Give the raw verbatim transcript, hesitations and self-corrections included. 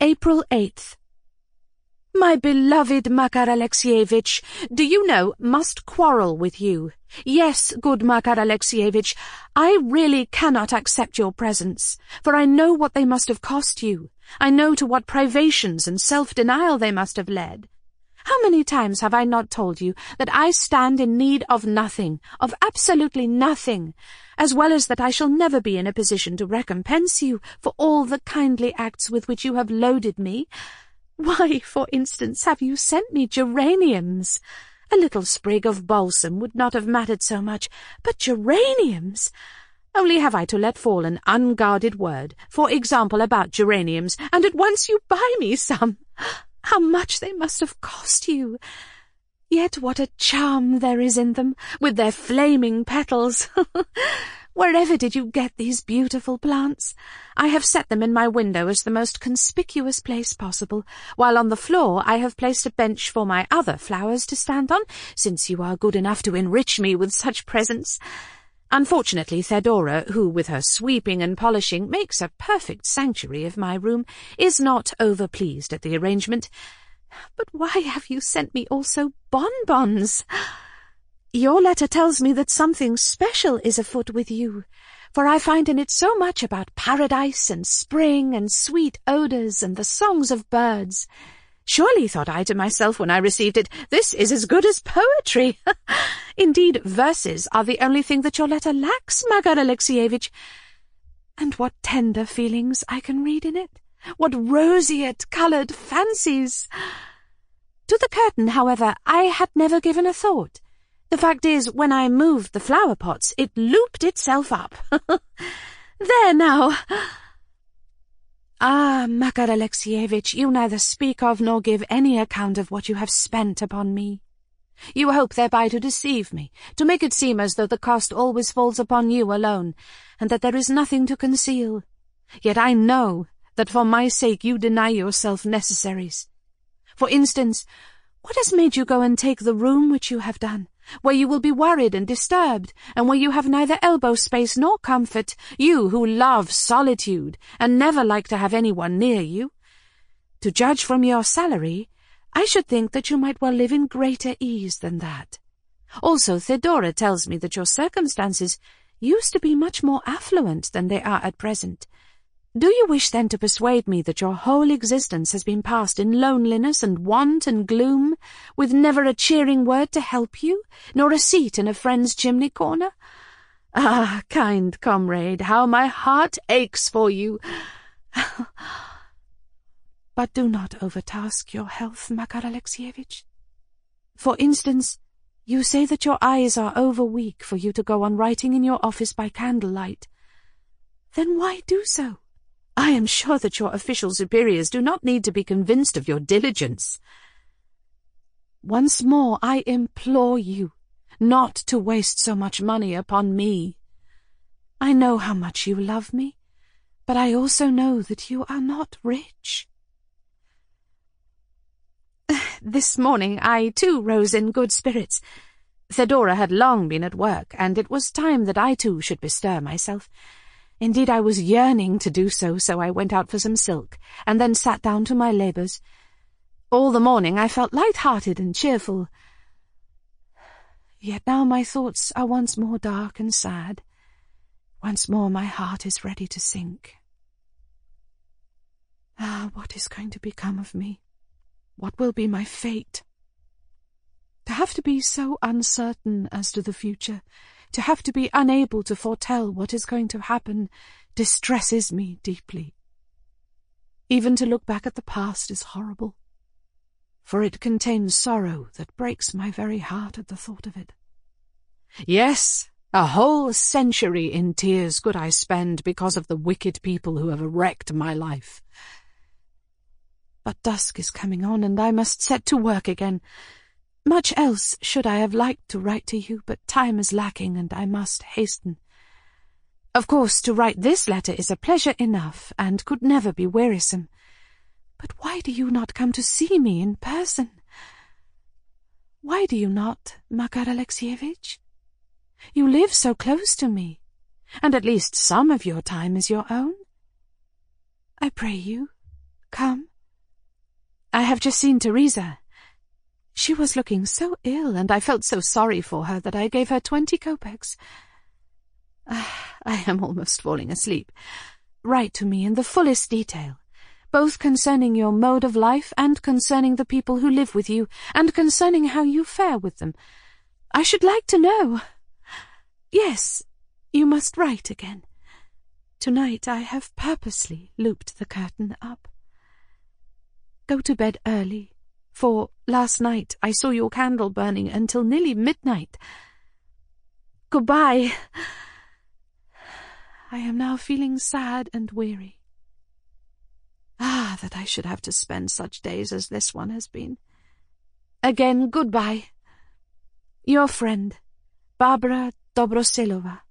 April eighth. My beloved Makar Alexievich, do you know, must quarrel with you. Yes, good Makar Alexievich, I really cannot accept your presents, for I know what they must have cost you. I know to what privations and self-denial they must have led. How many times have I not told you that I stand in need of nothing, of absolutely nothing, as well as that I shall never be in a position to recompense you for all the kindly acts with which you have loaded me? Why, for instance, have you sent me geraniums? A little sprig of balsam would not have mattered so much, but geraniums! Only have I to let fall an unguarded word, for example, about geraniums, and at once you buy me some. How much they must have cost you! Yet what a charm there is in them, with their flaming petals! Wherever did you get these beautiful plants? I have set them in my window as the most conspicuous place possible, while on the floor I have placed a bench for my other flowers to stand on, since you are good enough to enrich me with such presents. Unfortunately, Thedora, who with her sweeping and polishing makes a perfect sanctuary of my room, is not over-pleased at the arrangement. But why have you sent me also bonbons? Your letter tells me that something special is afoot with you, for I find in it so much about paradise and spring and sweet odours and the songs of birds. Surely, thought I to myself when I received it, this is as good as poetry. Indeed, verses are the only thing that your letter lacks, Makar Alexievich. And what tender feelings I can read in it! What roseate-coloured fancies! To the curtain, however, I had never given a thought. The fact is, when I moved the flower-pots, it looped itself up. There now! Ah, Makar Alexievich, you neither speak of nor give any account of what you have spent upon me. You hope thereby to deceive me, to make it seem as though the cost always falls upon you alone, and that there is nothing to conceal. Yet I know that for my sake you deny yourself necessaries. For instance, what has made you go and take the room which you have done, where you will be worried and disturbed, and where you have neither elbow space nor comfort, you who love solitude, and never like to have anyone near you? To judge from your salary, I should think that you might well live in greater ease than that. Also, Thedora tells me that your circumstances used to be much more affluent than they are at present. Do you wish then to persuade me that your whole existence has been passed in loneliness and want and gloom, with never a cheering word to help you, nor a seat in a friend's chimney corner? Ah, kind comrade, how my heart aches for you! But do not overtask your health, Makar Alexievich. For instance, you say that your eyes are over-weak for you to go on writing in your office by candlelight. Then why do so? I am sure that your official superiors do not need to be convinced of your diligence. Once more I implore you not to waste so much money upon me. I know how much you love me, but I also know that you are not rich. This morning I, too, rose in good spirits. Thedora had long been at work, and it was time that I, too, should bestir myself. Indeed, I was yearning to do so, so I went out for some silk, and then sat down to my labours. All the morning I felt light-hearted and cheerful. Yet now my thoughts are once more dark and sad. Once more my heart is ready to sink. Ah, what is going to become of me? What will be my fate? To have to be so uncertain as to the future, to have to be unable to foretell what is going to happen, distresses me deeply. Even to look back at the past is horrible, for it contains sorrow that breaks my very heart at the thought of it. Yes, a whole century in tears could I spend because of the wicked people who have wrecked my life. But dusk is coming on, and I must set to work again. Much else should I have liked to write to you, but time is lacking, and I must hasten. Of course, to write this letter is a pleasure enough, and could never be wearisome. But why do you not come to see me in person? Why do you not, Makar Alexievich? You live so close to me, and at least some of your time is your own. I pray you, come have just seen Teresa. She was looking so ill, and I felt so sorry for her that I gave her twenty kopecks. Ah, I am almost falling asleep. Write to me in the fullest detail, both concerning your mode of life and concerning the people who live with you, and concerning how you fare with them. I should like to know. Yes, you must write again. Tonight I have purposely looped the curtain up. Go to bed early, for last night I saw your candle burning until nearly midnight. Goodbye. I am now feeling sad and weary. Ah, that I should have to spend such days as this one has been. Again, goodbye. Your friend, Barbara Dobroselova.